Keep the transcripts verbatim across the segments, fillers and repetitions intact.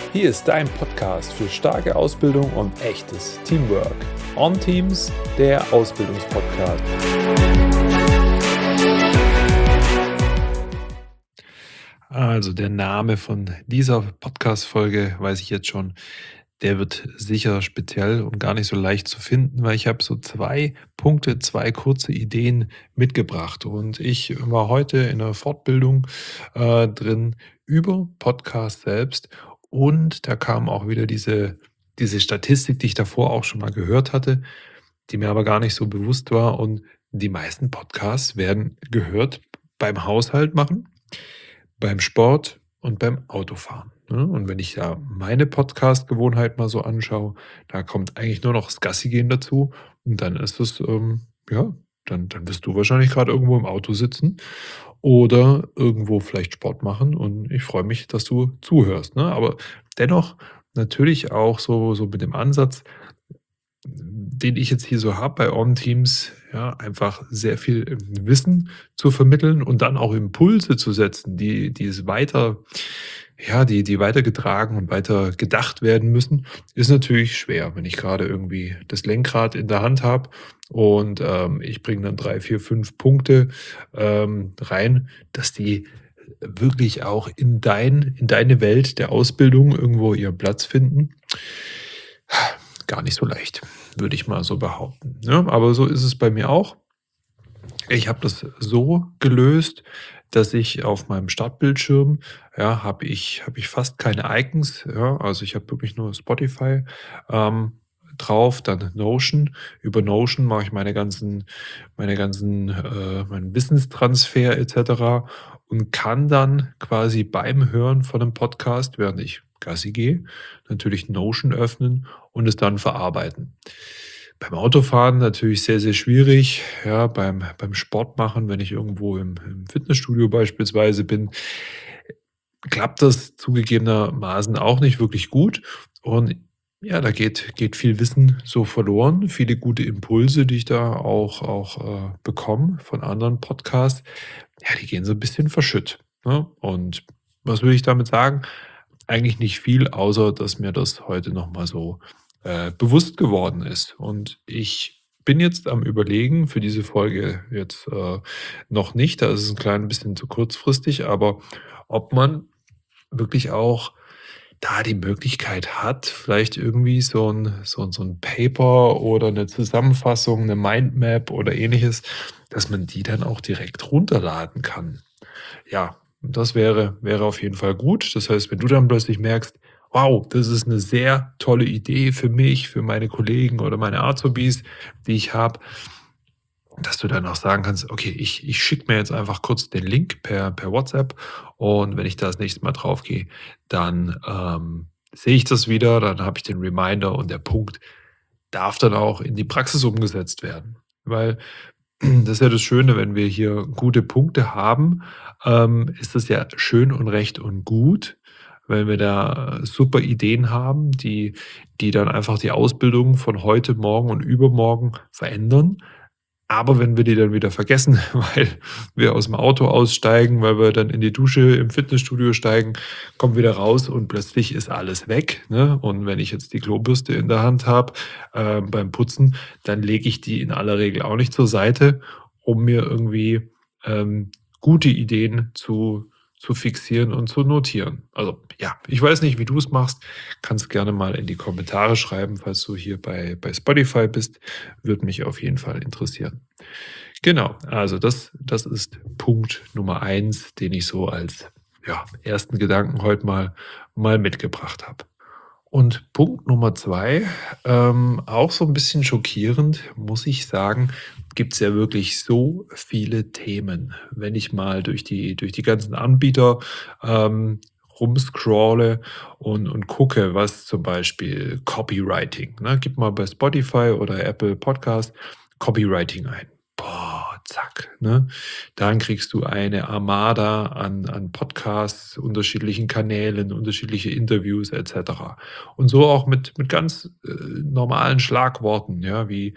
Hier ist dein Podcast für starke Ausbildung und echtes Teamwork. On Teams, der Ausbildungspodcast. Also der Name von dieser Podcast-Folge weiß ich jetzt schon, der wird sicher speziell und gar nicht so leicht zu finden, weil ich habe so zwei Punkte, zwei kurze Ideen mitgebracht. Und ich war heute in einer Fortbildung äh, drin über Podcast selbst und da kam auch wieder diese, diese Statistik, die ich davor auch schon mal gehört hatte, die mir aber gar nicht so bewusst war. Und die meisten Podcasts werden gehört beim Haushalt machen, beim Sport und beim Autofahren, ne? Und wenn ich ja meine Podcast-Gewohnheit mal so anschaue, da kommt eigentlich nur noch das Gassi-gehen dazu und dann ist es, ähm, ja, dann dann wirst du wahrscheinlich gerade irgendwo im Auto sitzen oder irgendwo vielleicht Sport machen und ich freue mich, dass du zuhörst, ne? Aber dennoch natürlich auch so so mit dem Ansatz, den ich jetzt hier so habe bei On Teams, ja, einfach sehr viel ähm, Wissen zu vermitteln und dann auch Impulse zu setzen, die die es weiter ja, die die weitergetragen und weiter gedacht werden müssen, ist natürlich schwer, wenn ich gerade irgendwie das Lenkrad in der Hand habe und, ähm, ich bringe dann drei, vier, fünf Punkte, ähm, rein, dass die wirklich auch in dein in deine Welt der Ausbildung irgendwo ihren Platz finden. Gar nicht so leicht, würde ich mal so behaupten, ne? Aber so ist es bei mir auch. Ich habe das so gelöst, dass ich auf meinem Startbildschirm, ja, habe ich habe ich fast keine Icons, ja, also ich habe wirklich nur Spotify, ähm, drauf, dann Notion. Über Notion mache ich meine ganzen meine ganzen, äh meinen Wissenstransfer et cetera und kann dann quasi beim Hören von 'nem Podcast, während ich Gassi gehe, natürlich Notion öffnen und es dann verarbeiten. Beim Autofahren natürlich sehr, sehr schwierig, ja, beim beim Sport machen, wenn ich irgendwo im im Fitnessstudio beispielsweise bin, klappt das zugegebenermaßen auch nicht wirklich gut. Und ja, da geht geht viel Wissen so verloren, viele gute Impulse, die ich da auch auch, äh, bekomme von anderen Podcasts. Ja, die gehen so ein bisschen verschütt, ne? Und was will ich damit sagen? Eigentlich nicht viel, außer dass mir das heute noch mal so, äh, bewusst geworden ist. Und ich bin jetzt am Überlegen, für diese Folge jetzt, äh, noch nicht, da ist es 'n klein bisschen zu kurzfristig, aber ob man wirklich auch da die Möglichkeit hat, vielleicht irgendwie so ein so 'n so 'n Paper oder eine Zusammenfassung, eine Mindmap oder Ähnliches, dass man die dann auch direkt runterladen kann. Ja, das wäre wäre auf jeden Fall gut. Das heißt, wenn du dann plötzlich merkst: „Wow, das ist eine sehr tolle Idee für mich, für meine Kollegen oder meine Azubis, die ich habe“, dass du dann auch sagen kannst: „Okay, ich ich schicke mir jetzt einfach kurz den Link per per WhatsApp und wenn ich da das nächste Mal draufgehe, dann, ähm, sehe ich das wieder, dann habe ich den Reminder und der Punkt darf dann auch in die Praxis umgesetzt werden.“ Weil das ist ja das Schöne, wenn wir hier gute Punkte haben, ähm, ist das ja schön und recht und gut, wenn wir da super Ideen haben, die die dann einfach die Ausbildung von heute, morgen und übermorgen verändern. Aber wenn wir die dann wieder vergessen, weil wir aus dem Auto aussteigen, weil wir dann in die Dusche im Fitnessstudio steigen, kommen wieder raus und plötzlich ist alles weg, ne? Und wenn ich jetzt die Klobürste in der Hand habe, äh, beim Putzen, dann lege ich die in aller Regel auch nicht zur Seite, um mir irgendwie, ähm, gute Ideen zu zu fixieren und zu notieren. Also, ja, ich weiß nicht, wie du es machst. Kannst gerne mal in die Kommentare schreiben, falls du hier bei bei Spotify bist. Würde mich auf jeden Fall interessieren. Genau, also das das ist Punkt Nummer eins, den ich so als, ja, ersten Gedanken heute mal mal mitgebracht habe. Und Punkt Nummer zwei, ähm, auch so ein bisschen schockierend, muss ich sagen, gibt es ja wirklich so viele Themen. Wenn ich mal durch die durch die ganzen Anbieter, ähm, rumscrolle und und gucke, was zum Beispiel Copywriting, ne? Gib mal bei Spotify oder Apple Podcast Copywriting ein. Boah, zack, ne? Dann kriegst du eine Armada an an Podcasts, unterschiedlichen Kanälen, unterschiedliche Interviews et cetera. Und so auch mit mit ganz, äh, normalen Schlagworten, ja, wie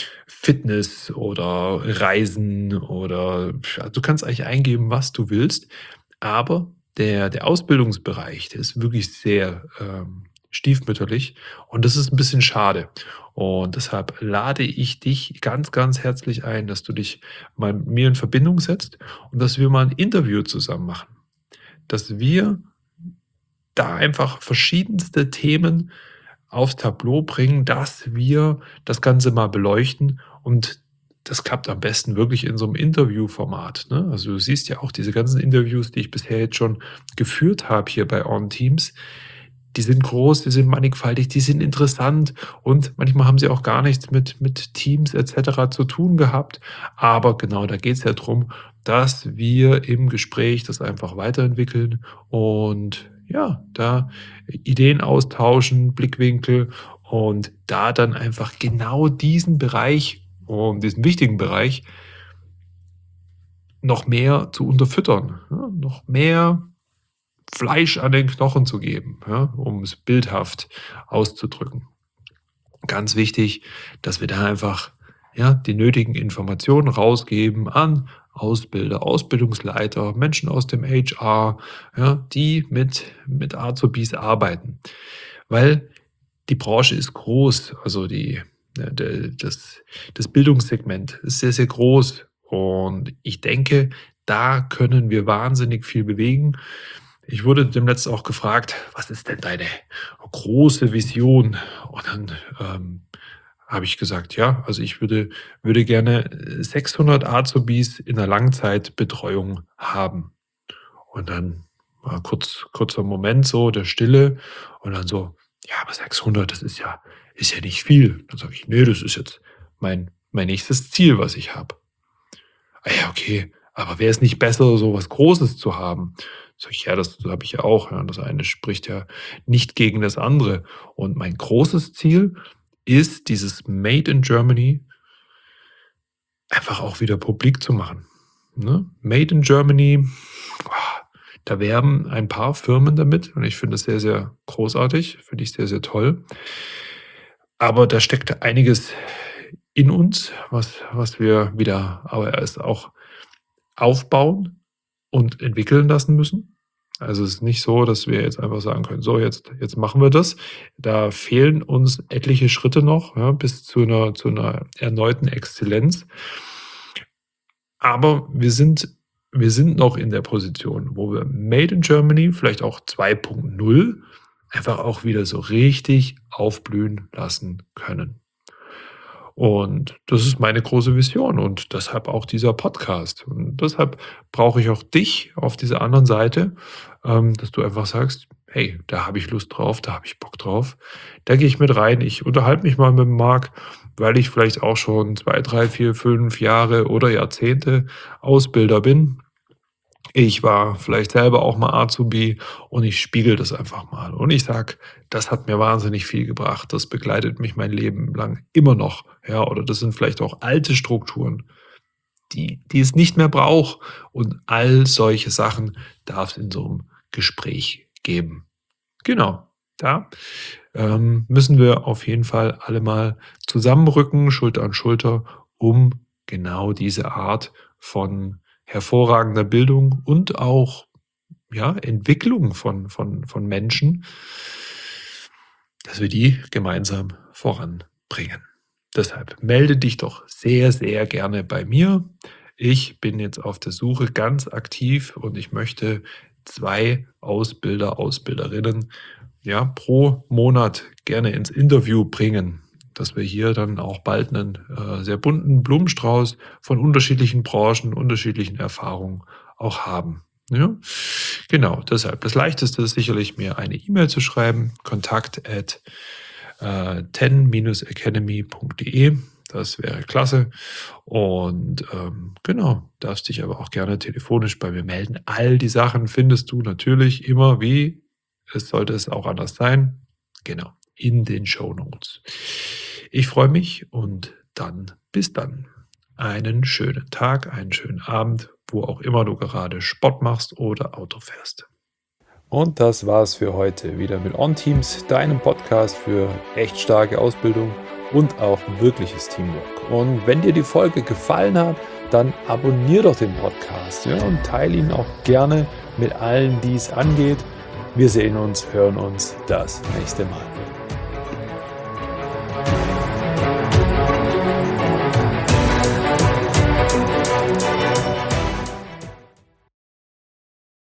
Fitness oder Reisen oder ja, du kannst eigentlich eingeben, was du willst, aber der der Ausbildungsbereich, der ist wirklich sehr, ähm, stiefmütterlich und das ist 'n bisschen schade. Und deshalb lade ich dich ganz, ganz herzlich ein, dass du dich mal mit mir in Verbindung setzt und dass wir mal 'n Interview zusammen machen. Dass wir da einfach verschiedenste Themen aufs Tableau bringen, dass wir das Ganze mal beleuchten und das klappt am besten wirklich in so 'nem Interviewformat, ne? Also, du siehst ja auch diese ganzen Interviews, die ich bisher jetzt schon geführt habe hier bei onTeams, die sind groß, die sind mannigfaltig, die sind interessant und manchmal haben sie auch gar nichts mit mit Teams et cetera zu tun gehabt. Aber genau, da geht's ja drum, dass wir im Gespräch das einfach weiterentwickeln und ja, da Ideen austauschen, Blickwinkel und da dann einfach genau diesen Bereich und diesen wichtigen Bereich noch mehr zu unterfüttern, ne? Noch mehr Fleisch an den Knochen zu geben, ja, um's bildhaft auszudrücken. Ganz wichtig, dass wir da einfach, ja, die nötigen Informationen rausgeben an Ausbilder, Ausbildungsleiter, Menschen aus dem H R, ja, die mit mit Azubis arbeiten. Weil die Branche ist groß, also die äh, de das das Bildungssegment ist sehr, sehr groß und ich denke, da können wir wahnsinnig viel bewegen. Ich wurde demnächst auch gefragt: „Was ist denn deine große Vision?“ Und dann, ähm, habe ich gesagt: „Ja, also ich würde würde gerne, äh, sechshundert Azubis in 'ner Langzeitbetreuung haben.“ Und dann war kurz kurzer Moment so der Stille und dann so: „Ja, aber sechshundert, das ist ja ist ja nicht viel.“ Dann sage ich: „Ne, das ist jetzt mein mein nächstes Ziel, was ich habe.“ „Ah ja, okay, aber wäre es nicht besser, so was Großes zu haben?“ Sage ich: „Ja, das habe ich ja auch, ja. Das eine spricht ja nicht gegen das andere.“ Und mein großes Ziel ist, dieses Made in Germany einfach auch wieder publik zu machen, ne? Made in Germany, da werben ein paar Firmen damit und ich finde das sehr, sehr großartig, finde ich sehr, sehr toll. Aber da steckt einiges in uns, was was wir wieder aber erst auch aufbauen und entwickeln lassen müssen. Also, es ist nicht so, dass wir jetzt einfach sagen können: „So, jetzt jetzt machen wir das.“ Da fehlen uns etliche Schritte noch, ja, bis zu 'ner zu 'ner erneuten Exzellenz. Aber wir sind wir sind noch in der Position, wo wir Made in Germany, vielleicht auch zwei Punkt null, einfach auch wieder so richtig aufblühen lassen können. Und das ist meine große Vision und deshalb auch dieser Podcast. Und deshalb brauche ich auch dich auf dieser anderen Seite, ähm, dass du einfach sagst: „Hey, da habe ich Lust drauf, da habe ich Bock drauf. Da gehe ich mit rein. Ich unterhalte mich mal mit dem Marc, weil ich vielleicht auch schon zwei, drei, vier, fünf Jahre oder Jahrzehnte Ausbilder bin. Ich war vielleicht selber auch mal Azubi und ich spiegele das einfach mal. Und ich sage, das hat mir wahnsinnig viel gebracht. Das begleitet mich mein Leben lang immer noch, ja, oder das sind vielleicht auch alte Strukturen, die die es nicht mehr braucht und all solche Sachen darf's in so 'nem Gespräch geben. Genau, da, ähm, müssen wir auf jeden Fall alle mal zusammenrücken, Schulter an Schulter, um genau diese Art von hervorragender Bildung und auch, ja, Entwicklung von von von Menschen dass wir die gemeinsam voranbringen. Deshalb melde dich doch sehr, sehr gerne bei mir. Ich bin jetzt auf der Suche ganz aktiv und ich möchte zwei Ausbilder, Ausbilderinnen, ja, pro Monat gerne ins Interview bringen, dass wir hier dann auch bald 'nen, äh, sehr bunten Blumenstrauß von unterschiedlichen Branchen, unterschiedlichen Erfahrungen auch haben, ja? Genau, deshalb. Das Leichteste ist sicherlich, mir eine E-Mail zu schreiben, kontakt at äh, ten academy punkt de. Das wäre klasse. Und, ähm, genau, darfst dich aber auch gerne telefonisch bei mir melden. All die Sachen findest du natürlich immer wie es sollte es auch anders sein, genau, in den Shownotes. Ich freue mich und dann bis dann. Einen schönen Tag, einen schönen Abend, wo auch immer du gerade Sport machst oder Auto fährst. Und das war's für heute wieder mit onTeams, deinem Podcast für echt starke Ausbildung und auch wirkliches Teamwork. Und wenn dir die Folge gefallen hat, dann abonnier doch den Podcast, ja, und teile ihn auch gerne mit allen, die es angeht. Wir sehen uns, hören uns das nächste Mal.